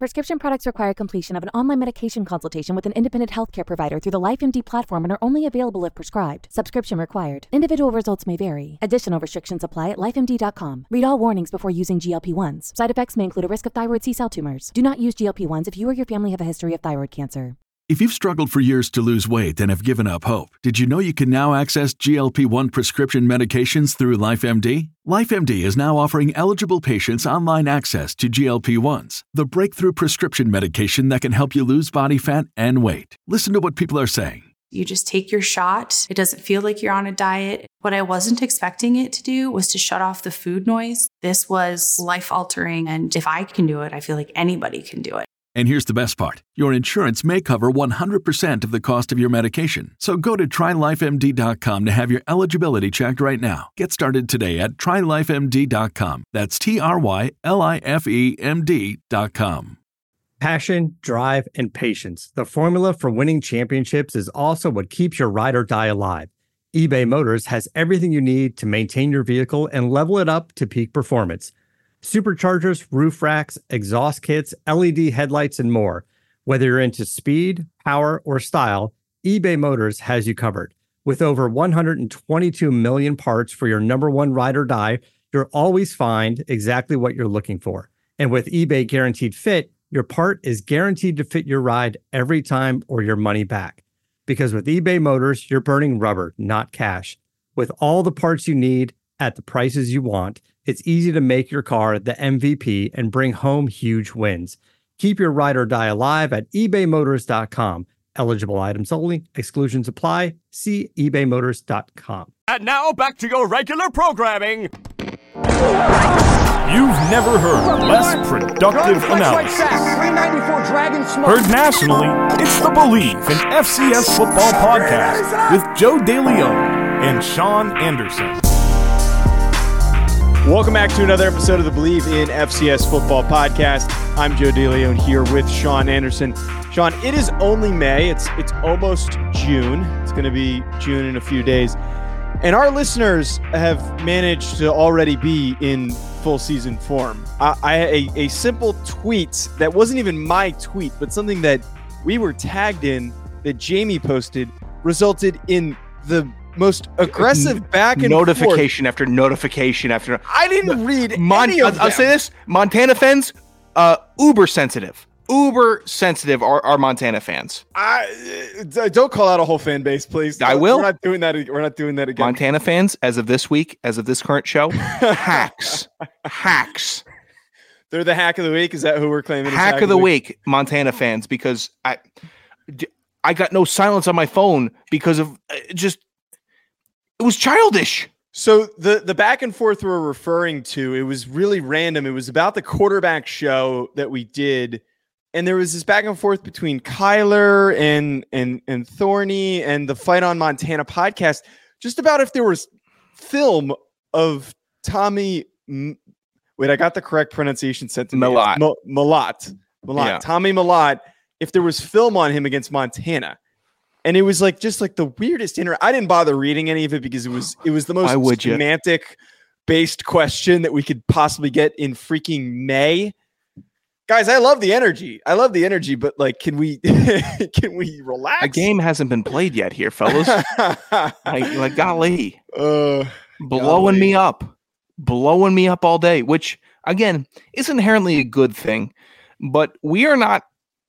Prescription products require completion of an online medication consultation with an independent healthcare provider through the LifeMD platform and are only available if prescribed. Subscription required. Individual results may vary. Additional restrictions apply at lifemd.com. Read all warnings before using GLP-1s. Side effects may include a risk of thyroid C-cell tumors. Do not use GLP-1s if you or your family have a history of thyroid cancer. If you've struggled for years to lose weight and have given up hope, did you know you can now access GLP-1 prescription medications through LifeMD? LifeMD is now offering eligible patients online access to GLP-1s, the breakthrough prescription medication that can help you lose body fat and weight. Listen to what people are saying. You just take your shot. It doesn't feel like you're on a diet. What I wasn't expecting it to do was to shut off the food noise. This was life-altering, and if I can do it, I feel like anybody can do it. And here's the best part. Your insurance may cover 100% of the cost of your medication. So go to trylifemd.com to have your eligibility checked right now. Get started today at trylifemd.com. That's TRYLIFEMD.com. Passion, drive, and patience. The formula for winning championships is also what keeps your ride or die alive. eBay Motors has everything you need to maintain your vehicle and level it up to peak performance. Superchargers, roof racks, exhaust kits, LED headlights, and more. Whether you're into speed, power, or style, eBay Motors has you covered. With over 122 million parts for your number one ride or die, you'll always find exactly what you're looking for. And with eBay Guaranteed Fit, your part is guaranteed to fit your ride every time or your money back. Because with eBay Motors, you're burning rubber, not cash. With all the parts you need at the prices you want, it's easy to make your car the MVP and bring home huge wins. Keep your ride or die alive at ebaymotors.com. Eligible items only. Exclusions apply. See ebaymotors.com. And now back to your regular programming. You've never heard less productive analysis. Heard nationally, it's the Believe in FCS Football podcast with Joe DeLeon and Sean Anderson. Welcome back to another episode of the Believe in FCS Football podcast. I'm Joe DeLeon here with Sean Anderson. Sean, it is only May. It's almost June. It's going to be June in a few days. And our listeners have managed to already be in full season form. A simple tweet that wasn't even my tweet, but something that we were tagged in that Jamie posted resulted in the most aggressive back and notification forth. After notification after. I didn't read any of them. I'll say this: Montana fans, uber sensitive are Montana fans. Don't call out a whole fan base, please. I will. We're not doing that. We're not doing that again. Montana fans, as of this week, as of this current show, hacks. They're the hack of the week. Is that who we're claiming? Hack of the week, Montana fans, because I got no silence on my phone because of it was childish. So the back and forth we're referring to, it was really random. It was about the quarterback show that we did. And there was this back and forth between Kyler and Thorny and the Fight on Montana podcast, just about if there was film of Tommy. Wait, I got the correct pronunciation sent to me. Mellott. Yeah. Tommy Mellott. If there was film on him against Montana. And it was just the weirdest I didn't bother reading any of it because it was the most semantic based question that we could possibly get in freaking May. Guys, I love the energy, but can we relax? A game hasn't been played yet here, fellas. Golly. Blowing me up all day, which again is inherently a good thing, but we are not.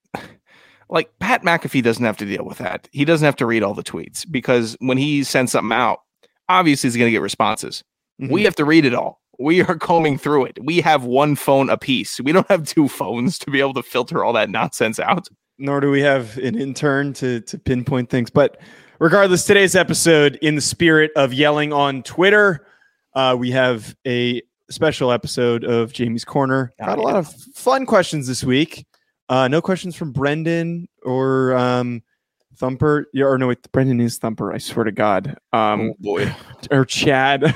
Pat McAfee doesn't have to deal with that. He doesn't have to read all the tweets because when he sends something out, obviously he's going to get responses. Mm-hmm. We have to read it all. We are combing through it. We have one phone apiece. We don't have two phones to be able to filter all that nonsense out. Nor do we have an intern to pinpoint things. But regardless, today's episode, in the spirit of yelling on Twitter, we have a special episode of Jamie's Corner. Got a lot of fun questions this week. No questions from Brendan or Thumper. Yeah, or no, wait, Brendan is Thumper. I swear to God. Oh boy. Or Chad.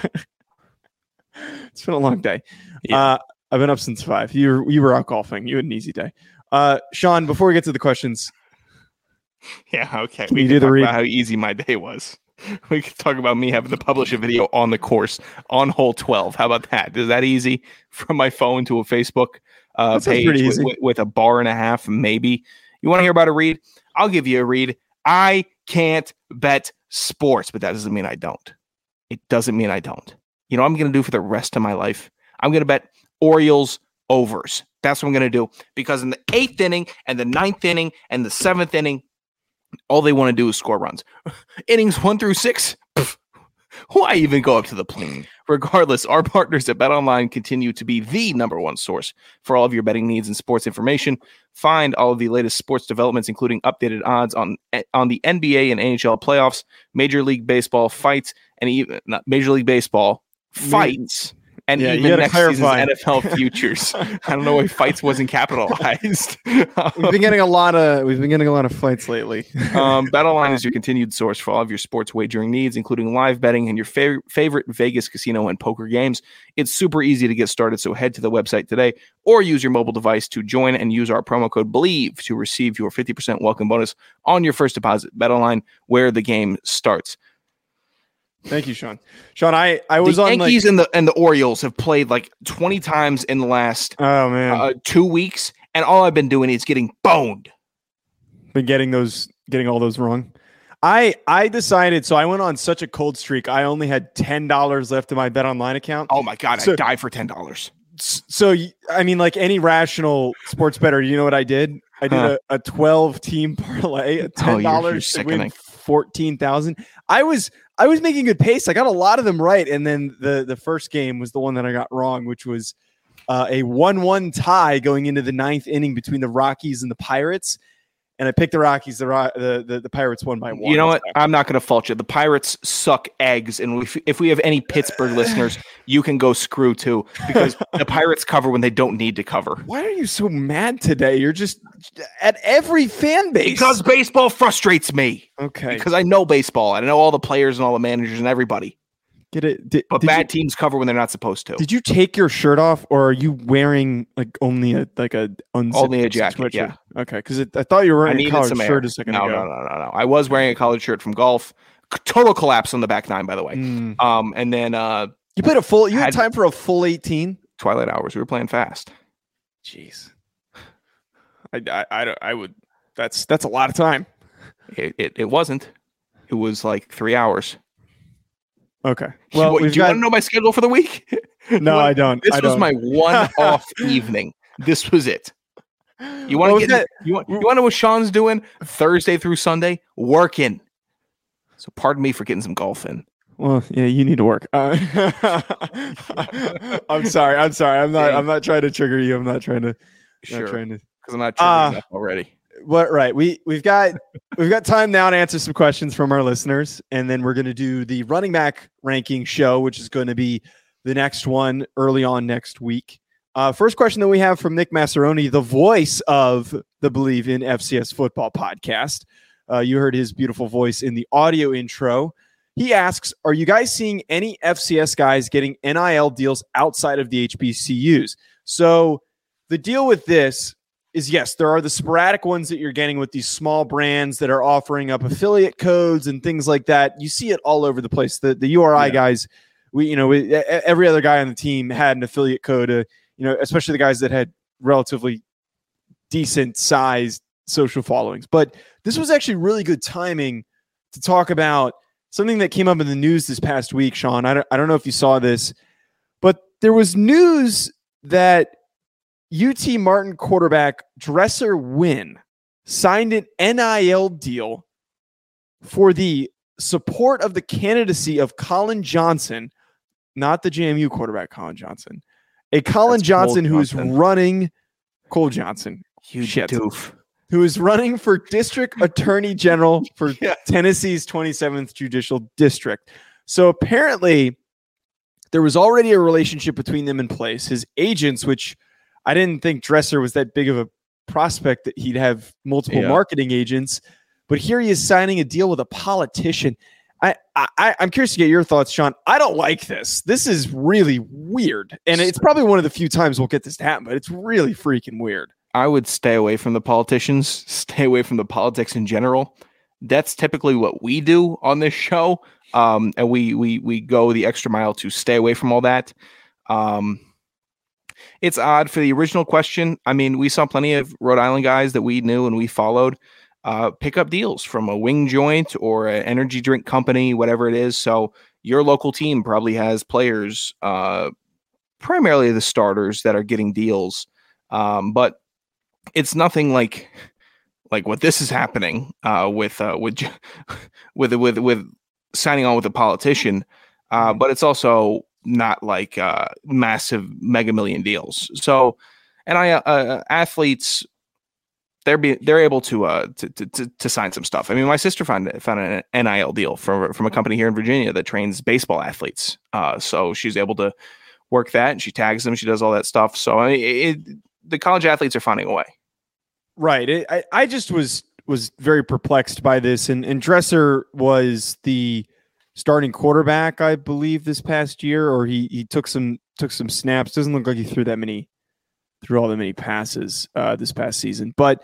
It's been a long day. Yeah. I've been up since 5. You were out golfing. You had an easy day. Sean, before we get to the questions. Yeah, okay. We can talk about how easy my day was. We could talk about me having to publish a video on the course on hole 12. How about that? Is that easy from my phone to a Facebook? page with a bar and a half, maybe. You want to hear about a read? I'll give you a read. I can't bet sports, but that doesn't mean I don't. It doesn't mean I don't. You know what I'm going to do for the rest of my life? I'm going to bet Orioles overs. That's what I'm going to do. Because in the 8th inning and the 9th inning and the 7th inning, all they want to do is score runs. Innings 1 through 6, why even go up to the plate? Regardless, our partners at BetOnline continue to be the number one source for all of your betting needs and sports information. Find all of the latest sports developments, including updated odds on the NBA and NHL playoffs, Major League Baseball fights, and even Major League Baseball fights. And even next season's NFL futures. I don't know why fights wasn't capitalized. We've been getting a lot of fights lately. BetOnline is your continued source for all of your sports wagering needs, including live betting and your favorite Vegas casino and poker games. It's super easy to get started, so head to the website today or use your mobile device to join and use our promo code BELIEVE to receive your 50% welcome bonus on your first deposit. BetOnline, where the game starts. Thank you, Sean. Sean, I was the on Yankees and the Orioles have played like 20 times in the last 2 weeks, and all I've been doing is getting boned. Been getting all those wrong. I decided, so I went on such a cold streak. I only had $10 left in my BetOnline account. Oh my God, I died for $10. So I mean, like any rational sports bettor, you know what I did? I did a 12-team parlay at $10 to win 14,000. I was making good pace. I got a lot of them right, and then the first game was the one that I got wrong, which was a 1-1 tie going into the 9th inning between the Rockies and the Pirates. And I picked the Rockies. The Pirates won by 1. You know what? I'm not going to fault you. The Pirates suck eggs, and if we have any Pittsburgh listeners, you can go screw too, because the Pirates cover when they don't need to cover. Why are you so mad today? You're just at every fan base. Because baseball frustrates me. Okay. Because I know baseball. I know all the players and all the managers and everybody. Get it? But bad teams cover when they're not supposed to. Did you take your shirt off, or are you wearing like only a jacket? Sweatshirt? Yeah. Okay, because I thought you were wearing a collared shirt a second ago. No. I was wearing a collared shirt from golf. Total collapse on the back 9, by the way. And then you played a full. You had time for a full 18. Twilight hours. We were playing fast. Jeez. I would. That's a lot of time. It wasn't. It was like 3 hours. Okay. Well, do you want to know my schedule for the week? No, I don't. This was my one off evening. This was it. You want to you want to know what Sean's doing Thursday through Sunday? Working. So pardon me for getting some golf in. Well, yeah, you need to work. I'm sorry. I'm not trying to trigger you. I'm not trying to. Because I'm not triggering enough already. But right, we've got time now to answer some questions from our listeners, and then we're going to do the running back ranking show, which is going to be the next one early on next week. First question that we have from Nick Massaroni, the voice of the Believe in FCS Football podcast. You heard his beautiful voice in the audio intro. He asks, are you guys seeing any FCS guys getting NIL deals outside of the HBCUs? So the deal with this is, yes, there are the sporadic ones that you're getting with these small brands that are offering up affiliate codes and things like that. You see it all over the place. The URI guys, every other guy on the team had an affiliate code, especially the guys that had relatively decent sized social followings. But this was actually really good timing to talk about something that came up in the news this past week, Sean. I don't know if you saw this, but there was news that UT Martin quarterback Dresser Wynn signed an NIL deal for the support of the candidacy of Colin Johnson, not the JMU quarterback Colin Johnson, Colin Johnson who is running Cole Johnson, who is running for district attorney general for Tennessee's 27th Judicial District. So apparently there was already a relationship between them in place. His agents, which I didn't think Dresser was that big of a prospect that he'd have multiple marketing agents, but here he is signing a deal with a politician. I'm curious to get your thoughts, Sean. I don't like this. This is really weird, and it's probably one of the few times we'll get this to happen, but it's really freaking weird. I would stay away from the politicians, stay away from the politics in general. That's typically what we do on this show, and we go the extra mile to stay away from all that. It's odd for the original question. I mean, we saw plenty of Rhode Island guys that we knew and we followed pick up deals from a wing joint or an energy drink company, whatever it is. So your local team probably has players, primarily the starters, that are getting deals. But it's nothing like what this is happening with signing on with a politician. But it's also not like massive mega million deals. So, and athletes, they're able to sign some stuff. I mean, my sister found an NIL deal from a company here in Virginia that trains baseball athletes. So she's able to work that, and she tags them. She does all that stuff. So the college athletes are finding a way. Right. I just was very perplexed by this, and Dresser was the starting quarterback, I believe, this past year, or he took some snaps. Doesn't look like he threw all that many passes this past season. But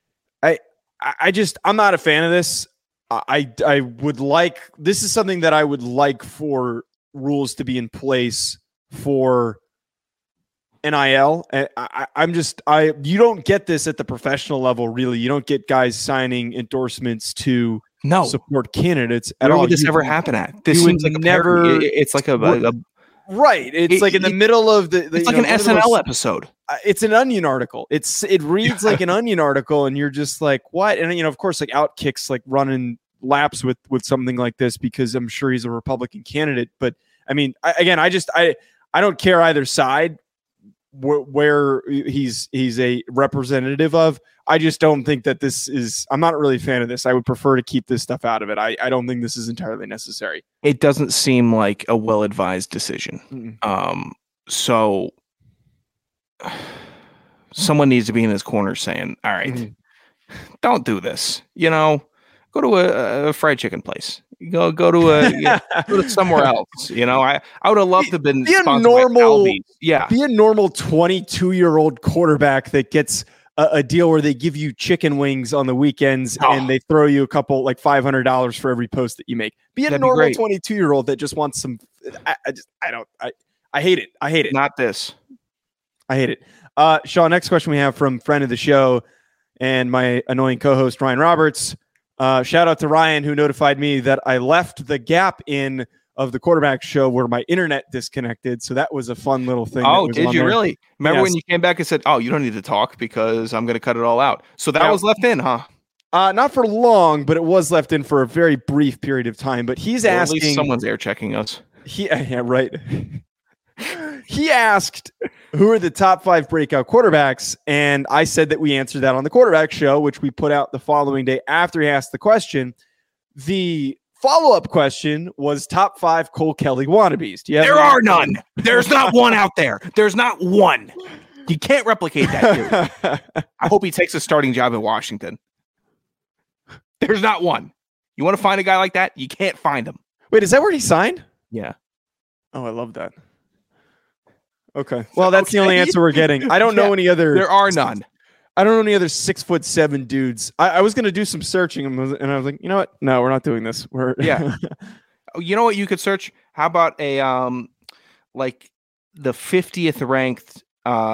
I'm not a fan of this. I would like, this is something that I would like for rules to be in place for NIL. You don't get this at the professional level, really. You don't get guys signing endorsements to support candidates at all. Where would this ever happen at? This seems like it's like a right. It's like in the middle of the it's like an SNL episode. It's an Onion article. It reads like an Onion article, and you're just like, what? And of course, like Outkick's like running laps with something like this because I'm sure he's a Republican candidate. But I mean, I don't care either side where he's a representative of. I just don't think that I'm not really a fan of this. I would prefer to keep this stuff out of it. I don't think this is entirely necessary. It doesn't seem like a well-advised decision. Mm-hmm. So someone needs to be in his corner saying, all right, don't do this. Go to a fried chicken place. Go to somewhere else. I would have loved to have been sponsored by Aldi's. Yeah. Be a normal 22-year-old quarterback that gets a deal where they give you chicken wings on the weekends and they throw you a couple like $500 for every post that you make. Be a normal 22-year-old that just wants some. I hate it. I hate it. Not this. I hate it. Sean, next question we have from friend of the show and my annoying co-host Ryan Roberts. Shout out to Ryan, who notified me that I left the gap in of the quarterback show where my internet disconnected. So that was a fun little thing. Oh, did you really? Remember when you came back and said, oh, you don't need to talk because I'm going to cut it all out. So that was left in, huh? Not for long, but it was left in for a very brief period of time. But he's asking. At least someone's air checking us. Yeah, right. He asked, who are the top 5 breakout quarterbacks? And I said that we answered that on the quarterback show, which we put out the following day after he asked the question. The follow-up question was top 5 Cole Kelly wannabes. There are none. There's not one out there. There's not one. You can't replicate that, dude. I hope he takes a starting job in Washington. There's not one. You want to find a guy like that? You can't find him. Wait, is that where he signed? Yeah. Oh, I love that. Okay. Well, that's the only answer we're getting. I don't know any other. There are none. I don't know any other 6'7" dudes. I was going to do some searching and I was like, you know what? No, we're not doing this. Yeah. You know what you could search? How about a like the 50th ranked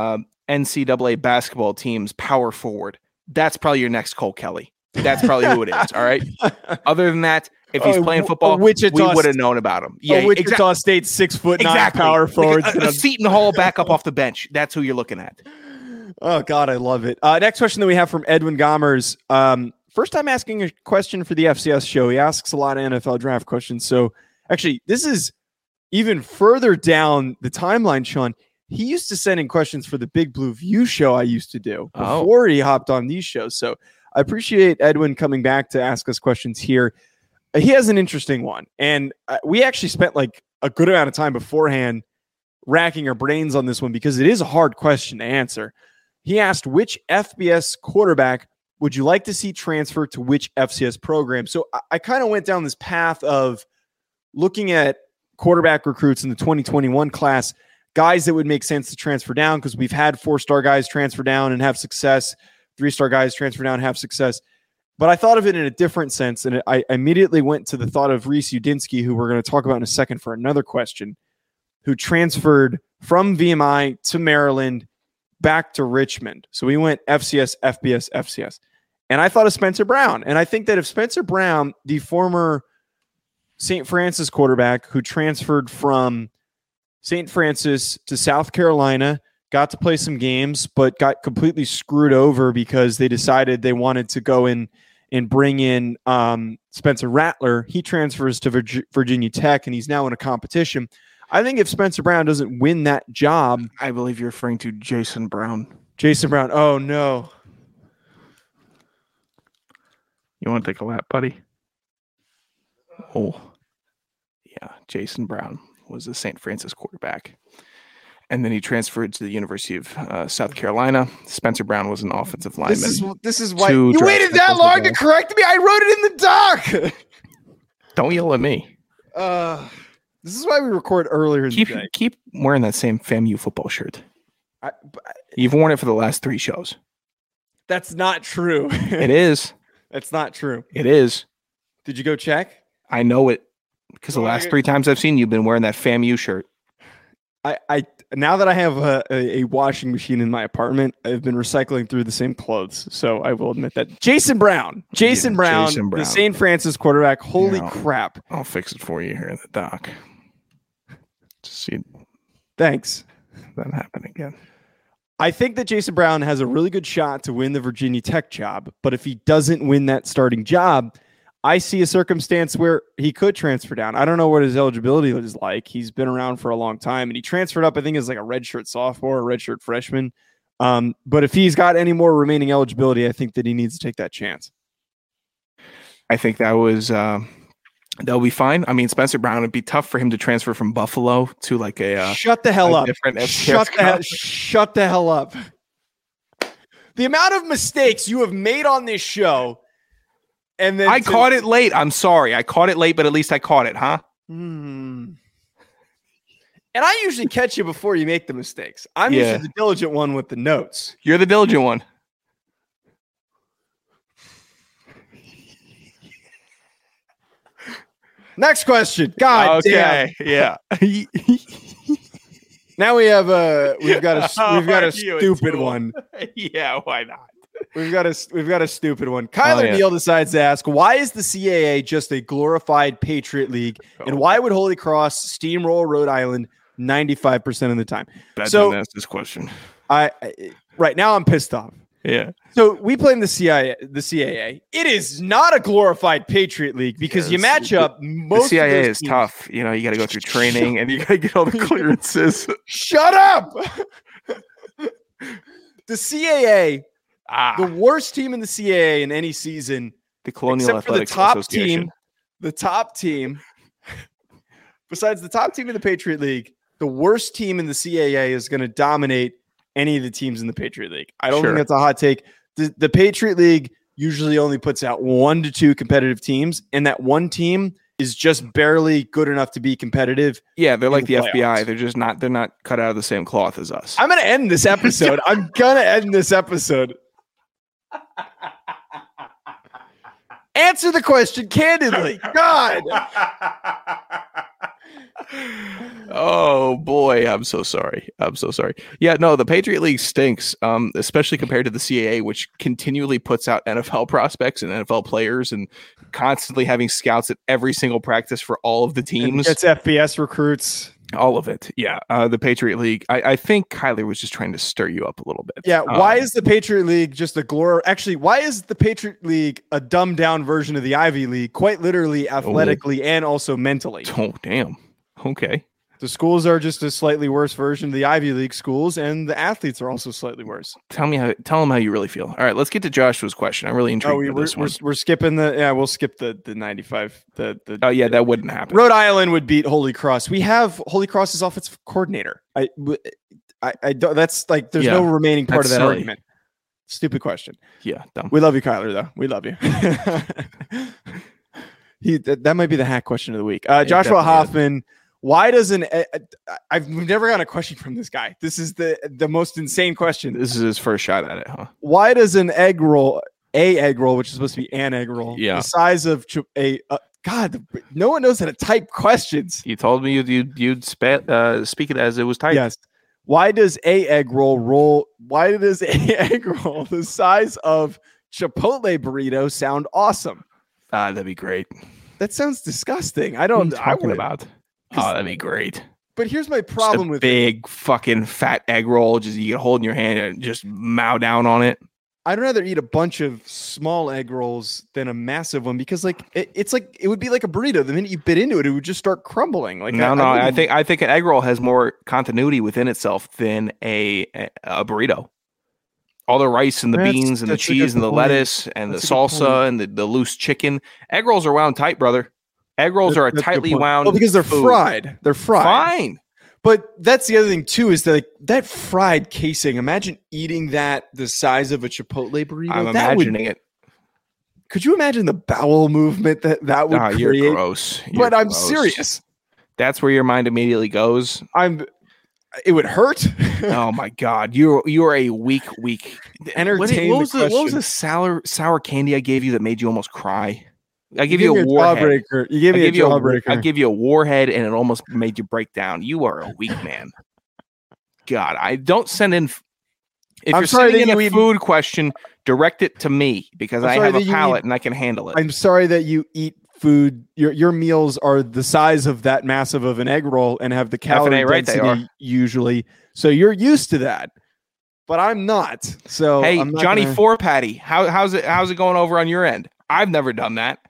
NCAA basketball team's power forward? That's probably your next Cole Kelly. That's probably who it is. All right. Other than that, if he's playing football, we would have known about him. Yeah, Wichita State 6'9" power forward. Like a Seton Hall back up off the bench. That's who you're looking at. Oh God, I love it. Next question that we have from Edwin Gommers. First time asking a question for the FCS show. He asks a lot of NFL draft questions. So actually, this is even further down the timeline, Sean. He used to send in questions for the Big Blue View show I used to do before he hopped on these shows. So I appreciate Edwin coming back to ask us questions here. He has an interesting one. And we actually spent like a good amount of time beforehand racking our brains on this one because it is a hard question to answer. He asked, which FBS quarterback would you like to see transfer to which FCS program? So I kind of went down this path of looking at quarterback recruits in the 2021 class, guys that would make sense to transfer down because we've had 4-star guys transfer down and have success, 3-star guys transfer down and have success. But I thought of it in a different sense, and I immediately went to the thought of Reese Udinsky, who we're going to talk about in a second for another question, who transferred from VMI to Maryland, back to Richmond. So we went FCS, FBS, FCS. And I thought of Spencer Brown. And I think that if Spencer Brown, the former St. Francis quarterback who transferred from St. Francis to South Carolina, got to play some games, but got completely screwed over because they decided they wanted to go in and bring in Spencer Rattler. He transfers to Virginia Tech, and he's now in a competition. I think if Spencer Brown doesn't win that job... I believe you're referring to Jason Brown. Jason Brown. Oh, no. You want to take a lap, buddy? Oh, yeah. Jason Brown was a St. Francis quarterback. And then he transferred to the University of South Carolina. Spencer Brown was an offensive lineman. This is why you waited that long to correct me. I wrote it in the doc. Don't yell at me. This is why we record earlier in the day. Keep wearing that same FAMU football shirt. You've worn it for the last 3 shows. That's not true. It is. That's not true. It is. Did you go check? I know it because the last 3 times I've seen you've been wearing that FAMU shirt. I now that I have a washing machine in my apartment, I've been recycling through the same clothes. So I will admit that. Jason Brown, the St. Francis quarterback. Holy crap. I'll fix it for you here in the doc. Just see. Thanks. That happen again. I think that Jason Brown has a really good shot to win the Virginia Tech job. But if he doesn't win that starting job, I see a circumstance where he could transfer down. I don't know what his eligibility is like. He's been around for a long time, and he transferred up, I think, as like a redshirt sophomore or redshirt freshman. But if he's got any more remaining eligibility, I think that he needs to take that chance. I think that'll be fine. I mean, Spencer Brown, it'd be tough for him to transfer from Buffalo to like a shut the hell up. Shut the hell up. The amount of mistakes you have made on this show. And then I caught it late. I'm sorry. I caught it late, but at least I caught it, huh? And I usually catch you before you make the mistakes. I'm usually the diligent one with the notes. You're the diligent one. Next question. God damn. Yeah. Now we've got a stupid one. Yeah, why not? We've got a stupid one. Kyler Neal decides to ask, why is the CAA just a glorified Patriot League? And why would Holy Cross steamroll Rhode Island 95% of the time? So ask this question. Right now I'm pissed off. Yeah. So we play in the CAA. It is not a glorified Patriot League because you match up most. The CAA of is tough. You know, you got to go through training and you got to get all the clearances. Shut up. The CAA. The worst team in the CAA in any season, the Colonial Athletics Association. The top team, besides the top team in the Patriot League, the worst team in the CAA is going to dominate any of the teams in the Patriot League. I don't think that's a hot take. The Patriot League usually only puts out 1 to 2 competitive teams, and that one team is just barely good enough to be competitive. Yeah, they're like the FBI. They're not cut out of the same cloth as us. I'm going to end this episode. Answer the question candidly. God. Oh boy, I'm so sorry. Yeah, no, the Patriot League stinks, especially compared to the CAA, which continually puts out NFL prospects and NFL players and constantly having scouts at every single practice for all of the teams. It's FBS recruits. All of it. Yeah. The Patriot League. I think Kyler was just trying to stir you up a little bit. Yeah. Why is the Patriot League just why is the Patriot League a dumbed down version of the Ivy League, quite literally, athletically, and also mentally? Oh, damn. Okay. The schools are just a slightly worse version of the Ivy League schools, and the athletes are also slightly worse. Tell them how you really feel. All right, let's get to Joshua's question. I'm really intrigued by this one. We're skipping we'll skip the 95. That wouldn't happen. Rhode Island would beat Holy Cross. We have Holy Cross's offensive coordinator. I don't, that's like there's no remaining part of that argument. Stupid question. Yeah, dumb. We love you, Kyler, though. We love you. That might be the hack question of the week. Joshua Hoffman. Why doesn't I've never gotten a question from this guy. This is the most insane question. This is his first shot at it, huh? Why does an egg roll, which is supposed to be an egg roll, the size of God, no one knows how to type questions. You told me you'd speak it as it was typed. Yes. Why does a egg roll the size of Chipotle burrito sound awesome? That'd be great. That sounds disgusting. I What don't. are you talking about? Oh, that'd be great. But here's my problem just a with big fucking fat egg roll. Just you can hold in your hand and just mow down on it. I'd rather eat a bunch of small egg rolls than a massive one because, like, it's like it would be like a burrito. The minute you bit into it, it would just start crumbling. Like, I think an egg roll has more continuity within itself than a burrito. All the rice and the beans and the cheese and the lettuce and the salsa and the loose chicken. Egg rolls are wound tight, brother. Egg rolls are a tightly wound. Well, because they're food. fried. They're fried. Fine. But that's the other thing too is that like, that fried casing. Imagine eating that the size of a Chipotle burrito. I'm imagining it. Could you imagine the bowel movement that would create? You're gross. But I'm serious. That's where your mind immediately goes. It would hurt. Oh my God, you're a weak. Entertain. What was the sour candy I gave you that made you almost cry? I gave you a warhead. You gave me a jawbreaker. I give you a warhead, and it almost made you break down. You are a weak man. God, I don't send in. If you're sending in a food question, direct it to me because I have a palate and I can handle it. I'm sorry that you eat food. Your meals are the size of that massive of an egg roll and have the calorie density usually. So you're used to that. But I'm not. So hey, Johnny Four Patty, how's it going over on your end? I've never done that.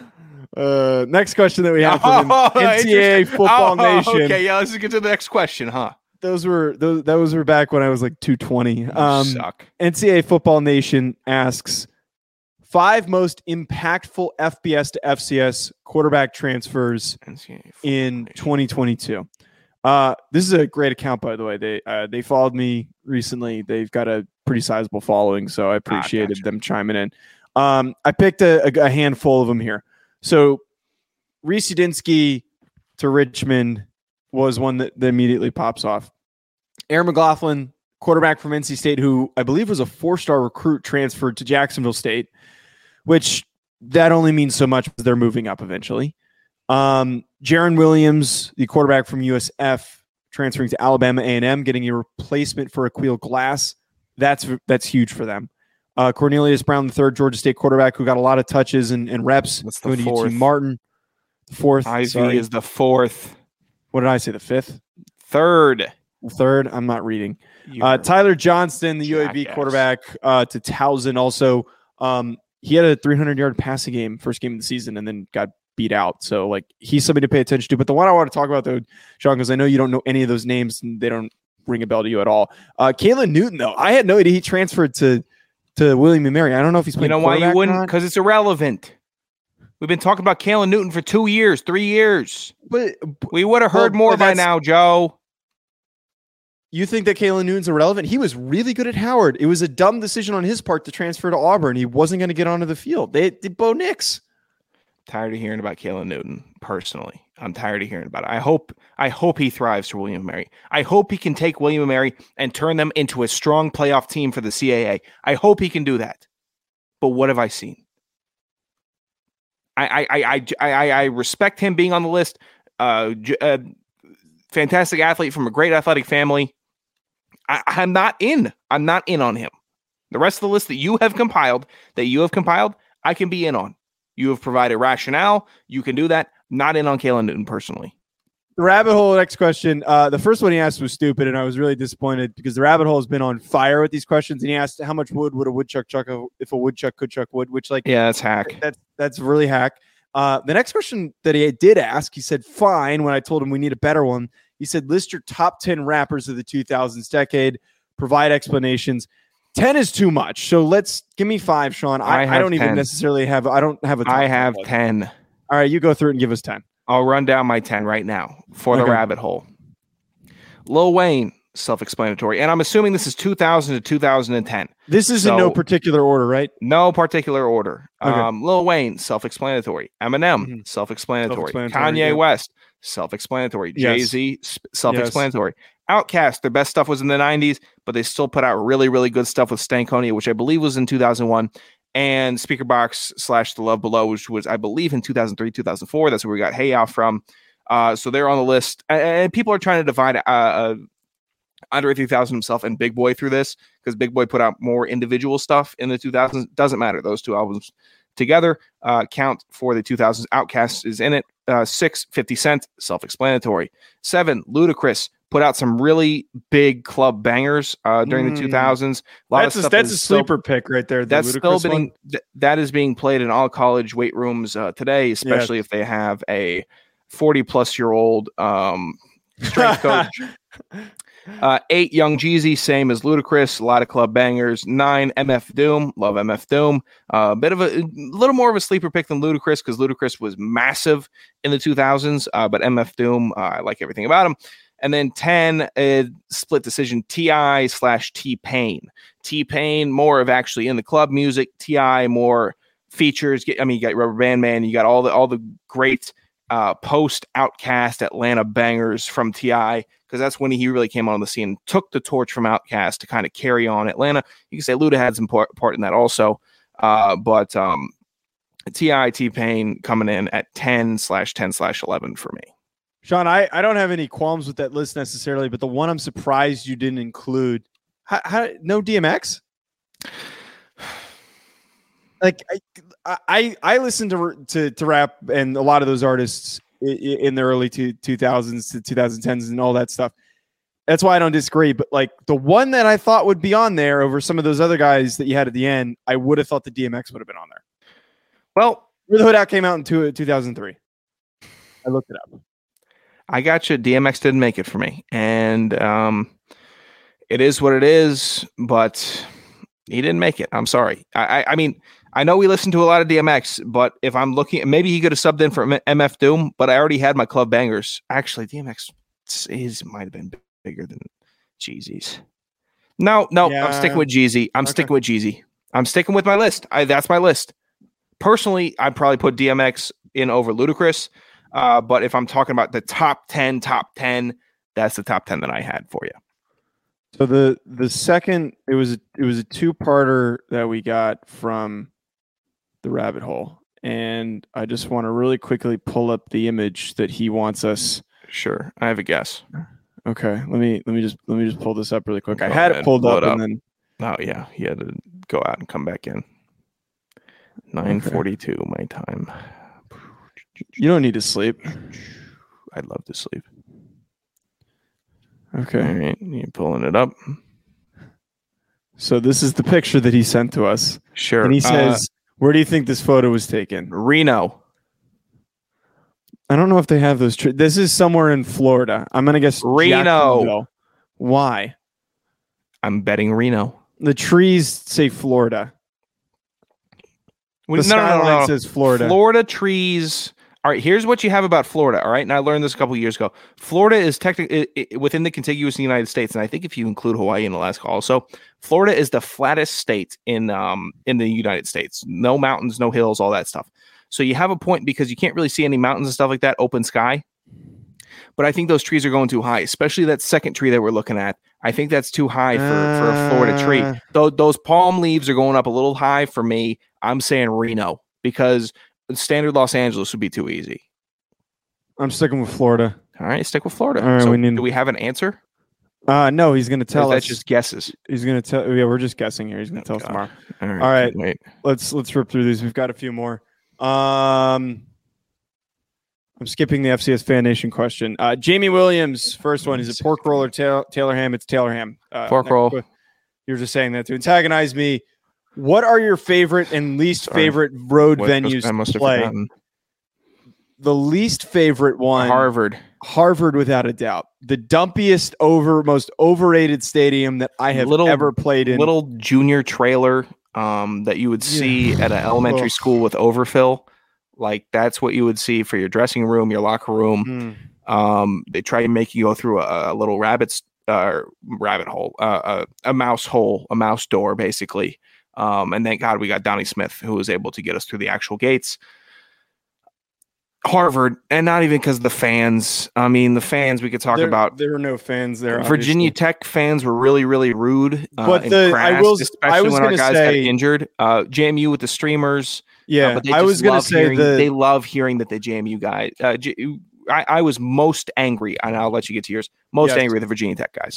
Next question that we have from NCAA Football Nation. Okay, yeah, let's get to the next question, huh? Those were back when I was like 220. Suck. NCAA Football Nation asks 5 most impactful FBS to FCS quarterback transfers in 2022. This is a great account, by the way. They followed me recently. They've got a pretty sizable following, so I appreciated them chiming in. I picked a handful of them here. So Reese Udinsky to Richmond was one that immediately pops off. Aaron McLaughlin, quarterback from NC State, who I believe was a 4-star recruit, transferred to Jacksonville State, which that only means so much because they're moving up eventually. Jaron Williams, the quarterback from USF, transferring to Alabama A&M, getting a replacement for Aqeel Glass. That's huge for them. Cornelius Brown, the third Georgia State quarterback, who got a lot of touches and reps. That's the fourth. Martin, the fourth. Ivy is the fourth. What did I say? The fifth? Third. I'm not reading. Tyler Johnston, the UAB quarterback, to Towson. Also, he had a 300-yard passing game, first game of the season, and then got beat out. So, like, he's somebody to pay attention to. But the one I want to talk about, though, Sean, because I know you don't know any of those names, and they don't ring a bell to you at all. Kalen Newton, though, I had no idea he transferred to William & Mary. I don't know if he's playing. You know why you wouldn't? Because it's irrelevant. We've been talking about Kalen Newton for 2 years, 3 years. But we would have heard more by now, Joe. You think that Kalen Newton's irrelevant? He was really good at Howard. It was a dumb decision on his part to transfer to Auburn. He wasn't going to get onto the field. They did Bo Nix. Tired of hearing about Kalen Newton, personally. I'm tired of hearing about it. I hope he thrives for William & Mary. I hope he can take William & Mary and turn them into a strong playoff team for the CAA. I hope he can do that. But what have I seen? I respect him being on the list. Fantastic athlete from a great athletic family. I'm not in on him. The rest of the list that you have compiled, I can be in on. You have provided rationale. You can do that. Not in on Kalen Newton personally. The rabbit hole, next question. The first one he asked was stupid, and I was really disappointed because the rabbit hole has been on fire with these questions. And he asked, how much wood would a woodchuck chuck if a woodchuck could chuck wood? Which, like, yeah, that's hack. That's really hack. The next question that he did ask, he said, fine, when I told him we need a better one. He said, list your top 10 rappers of the 2000s decade, provide explanations. 10 is too much. So give me 5, Sean. I don't 10. Even necessarily have, I don't have a top I have 10. All right, you go through it and give us 10. I'll run down my 10 right now for the rabbit hole. Lil Wayne, self-explanatory. And I'm assuming this is 2000 to 2010. This is in no particular order, right? No particular order. Okay. Lil Wayne, self-explanatory. Eminem, self-explanatory. Kanye West, self-explanatory. Jay-Z, self-explanatory. Outkast, their best stuff was in the 90s, but they still put out really, really good stuff with Stankonia, which I believe was in 2001. And Speakerbox / The Love Below, which was, I believe, in 2003, 2004. That's where we got Hey Out from. So they're on the list. And people are trying to divide Andre 3000 himself and Big Boy through this, because Big Boy put out more individual stuff in the 2000s. Doesn't matter. Those two albums together count for the 2000s. Outkast is in it. 6, 50 Cent, self-explanatory. 7, Ludacris put out some really big club bangers during the 2000s. That's a sleeper pick right there. That's still being that is being played in all college weight rooms today, especially if they have a 40-plus-year-old strength coach. 8, Young Jeezy, same as Ludacris, a lot of club bangers. 9, MF Doom, love MF Doom. A little more of a sleeper pick than Ludacris, because Ludacris was massive in the 2000s, but MF Doom, I like everything about him. And then 10, split decision, T.I./T-Pain. T-Pain, more of actually in the club music. T.I., more features. You got Rubber Band Man, you got all the great post Outkast Atlanta bangers from T.I., because that's when he really came on the scene, took the torch from Outkast to kind of carry on Atlanta. You can say Luda had some part in that also, but T.I., T-Pain coming in at 10/10/11 for me. Sean, I don't have any qualms with that list necessarily, but the one I'm surprised you didn't include, no DMX? Like I listened to rap and a lot of those artists in the early 2000s to 2010s and all that stuff. That's why I don't disagree. But like the one that I thought would be on there over some of those other guys that you had at the end, I would have thought the DMX would have been on there. Well, Where the Hood Out came out in 2003. I looked it up. I got you. DMX didn't make it for me. And it is what it is, but he didn't make it. I'm sorry. I mean, I know we listened to a lot of DMX, but if I'm looking, maybe he could have subbed in for MF Doom, but I already had my club bangers. Actually, DMX might have been bigger than Jeezy's. No, yeah. I'm sticking with Jeezy. Sticking with Jeezy. I'm sticking with my list. That's my list. Personally, I'd probably put DMX in over Ludacris. But if I'm talking about the top 10, that's the top 10 that I had for you. So the second, it was a two-parter that we got from the Rabbit Hole, and I just want to really quickly pull up the image that he wants us. Sure, I have a guess. Okay, let me just pull this up really quick. I had it pulled up, and then yeah, he had to go out and come back in. 9:42 my time. You don't need to sleep. I'd love to sleep. Okay. All right, you're pulling it up. So this is the picture that he sent to us. Sure. And he says, where do you think this photo was taken? Reno. I don't know if they have those. This is somewhere in Florida. I'm going to guess Reno. Why? I'm betting Reno. The trees say Florida. The skyline says Florida. Florida trees. All right, here's what you have about Florida. All right, and I learned this a couple of years ago. Florida is technically within the contiguous United States, and I think if you include Hawaii and Alaska also, Florida is the flattest state in the United States. No mountains, no hills, all that stuff. So you have a point because you can't really see any mountains and stuff like that, open sky. But I think those trees are going too high, especially that second tree that we're looking at. I think that's too high for a Florida tree. Those palm leaves are going up a little high for me. I'm saying Reno because standard Los Angeles would be too easy. I'm sticking with Florida. All right, stick with Florida. All right, so do we have an answer? No, he's going to tell us. That's just guesses. He's going to tell. Yeah, we're just guessing here. He's going to tell us tomorrow. All right. Wait. Let's rip through these. We've got a few more. I'm skipping the FCS Fan Nation question. Jamie Williams, first one. Is it pork roll or Taylor ham? It's Taylor ham. Pork roll. You're just saying that to antagonize me. What are your favorite and least favorite road venues to play? Forgotten. The least favorite one. Harvard, without a doubt. The dumpiest, most overrated stadium that I have ever played in. Little junior trailer that you would see at an elementary school with overfill. Like that's what you would see for your dressing room, your locker room. They try to make you go through a little rabbit hole, a mouse hole, a mouse door, basically. And thank God we got Donnie Smith, who was able to get us through the actual gates. Harvard, and not even because of the fans. I mean, the fans we could talk about. There were no fans there. Virginia Tech fans were really, really rude. But especially when our guys got injured. JMU with the streamers. Yeah, but I was going to say they love hearing that the JMU guys. I was most angry, and I'll let you get to yours. Most angry with the Virginia Tech guys.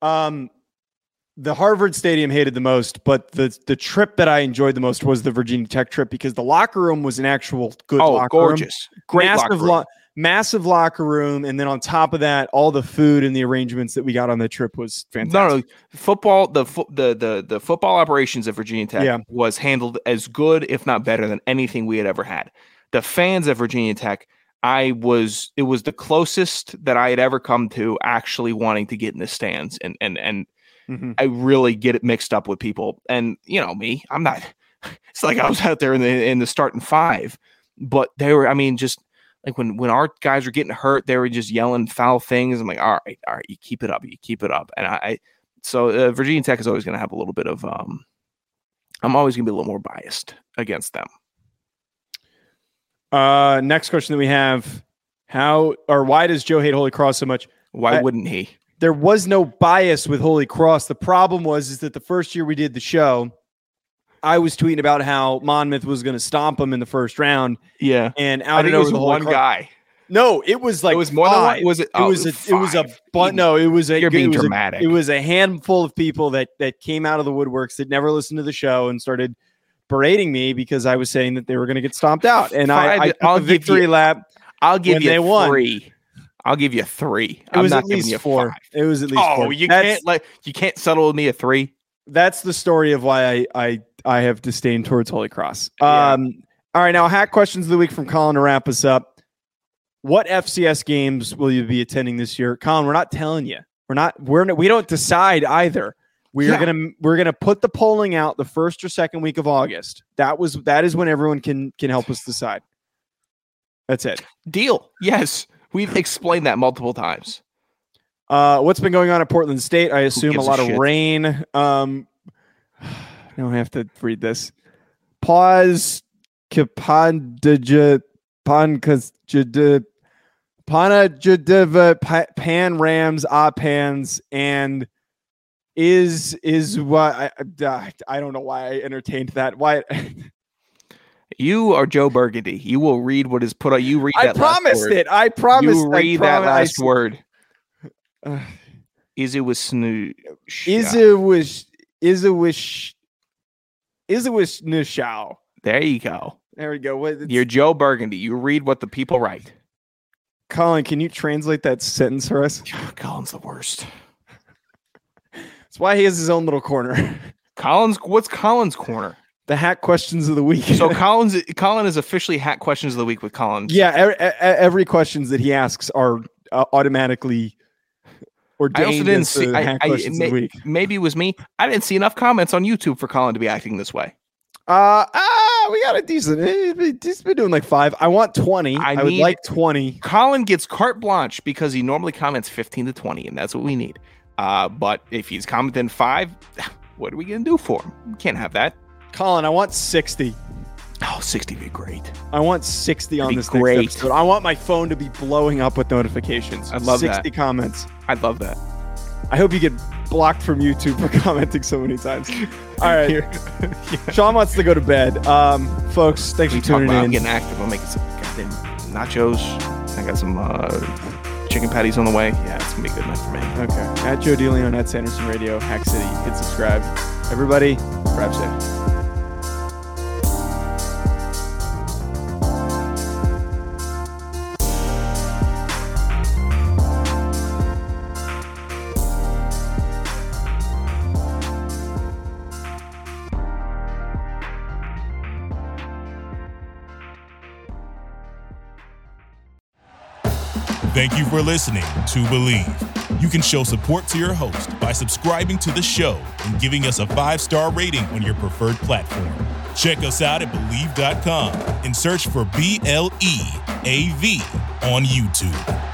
The Harvard Stadium hated the most, but the trip that I enjoyed the most was the Virginia Tech trip because the locker room was an actual good locker room. Gorgeous. Great locker room. Massive locker room. And then on top of that, all the food and the arrangements that we got on the trip was fantastic. Football, the football operations at Virginia Tech was handled as good, if not better, than anything we had ever had. The fans at Virginia Tech, it was the closest that I had ever come to actually wanting to get in the stands and mm-hmm. I really get it mixed up with people. And me, I'm not, it's like I was out there in the starting five, but they were, just like when our guys were getting hurt, they were just yelling foul things. I'm like, all right, you keep it up. And so Virginia Tech is always going to have a little bit of, I'm always going to be a little more biased against them. Next question that we have, why does Joe hate Holy Cross so much? Why wouldn't he? There was no bias with Holy Cross. The problem is that the first year we did the show, I was tweeting about how Monmouth was going to stomp them in the first round. Yeah. And I think it was one guy. No, it was like it was more than one. Was it? It was a bunch. No, it was a. You're being dramatic. It was a handful of people that came out of the woodworks that never listened to the show and started berating me because I was saying that they were going to get stomped out. And I took a victory lap. I'll give you 3. I'll give you 3. It was at least 4. 5. It was at least 4. You can't settle with me at 3. That's the story of why I have disdain towards Holy Cross. Yeah. All right, now hack questions of the week from Colin to wrap us up. What FCS games will you be attending this year, Colin? We're not telling you. We don't decide either. We're gonna put the polling out the first or second week of August. That is when everyone can help us decide. That's it. Deal. Yes. We've explained that multiple times. What's been going on at Portland State? I assume a lot of rain. I don't have to read this. Pause. Pan Rams pans and is what I don't know why I entertained that. Why? You are Joe Burgundy. You will read what is put out. You read that. I promised it. I promised. You read that last word. Is it was snoo? Is it was Nishao? There you go. There we go. You're Joe Burgundy. You read what the people write. Colin, can you translate that sentence for us? Colin's the worst. That's why he has his own little corner. What's Colin's corner? The hack questions of the week. So Colin is officially hack questions of the week with Colin. Yeah, every questions that he asks are automatically ordained. I also didn't see. Hack questions of the week. Maybe it was me. I didn't see enough comments on YouTube for Colin to be acting this way. We got a decent. He's been doing like 5. I want 20. I would like 20. Colin gets carte blanche because he normally comments 15 to 20, and that's what we need. But if he's commenting 5, what are we gonna do for him? We can't have that. Colin, I want 60. Oh, 60 would be great. I want 60 on this next episode. I want my phone to be blowing up with notifications. I'd love 60 comments. I'd love that. I hope you get blocked from YouTube for commenting so many times. All right. Yeah. Sean wants to go to bed. Folks, thanks for tuning in. I'm getting active. I'm making some goddamn nachos. I got some chicken patties on the way. Yeah, it's going to be a good night for me. Okay. At Joe DeLeon, at Sanderson Radio, Hack City. Hit subscribe. Everybody, drive safe. Thank you for listening to Believe. You can show support to your host by subscribing to the show and giving us a 5-star rating on your preferred platform. Check us out at Believe.com and search for BLEAV on YouTube.